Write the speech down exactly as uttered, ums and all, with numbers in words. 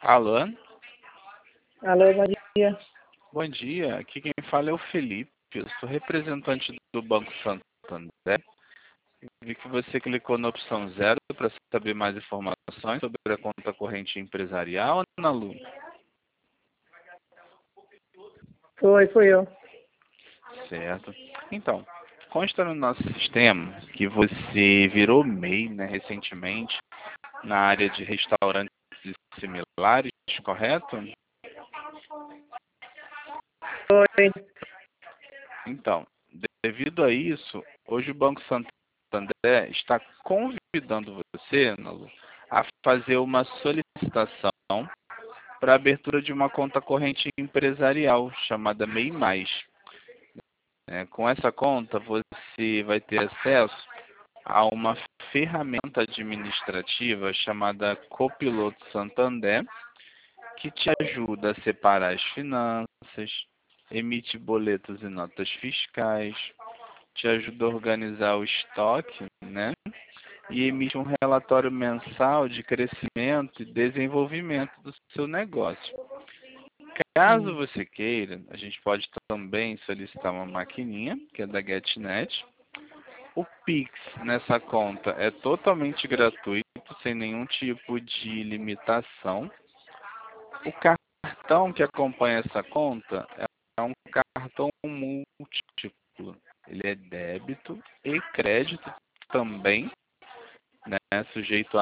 Alô? Alô, bom dia. Bom dia, aqui quem fala é o Felipe, eu sou representante do Banco Santander. Vi que você clicou na opção zero para saber mais informações sobre a conta corrente empresarial, Ana Lu? Foi, foi eu. Certo. Então, consta no nosso sistema que você virou M E I, né, recentemente, na área de restaurantes e similares, correto? Foi. Então, devido a isso, hoje o Banco Santander está convidando você, Ana Lu, a fazer uma solicitação para a abertura de uma conta corrente empresarial chamada M E I Mais. É, com essa conta, você vai ter acesso a uma ferramenta administrativa chamada Copiloto Santander, que te ajuda a separar as finanças, emite boletos e notas fiscais, te ajuda a organizar o estoque, né? E emite um relatório mensal de crescimento e desenvolvimento do seu negócio. Caso Hum. você queira, a gente pode também solicitar uma maquininha, que é da GetNet. O Pix nessa conta é totalmente gratuito, sem nenhum tipo de limitação. O cartão que acompanha essa conta é um cartão múltiplo. Ele é débito e crédito também, né, sujeito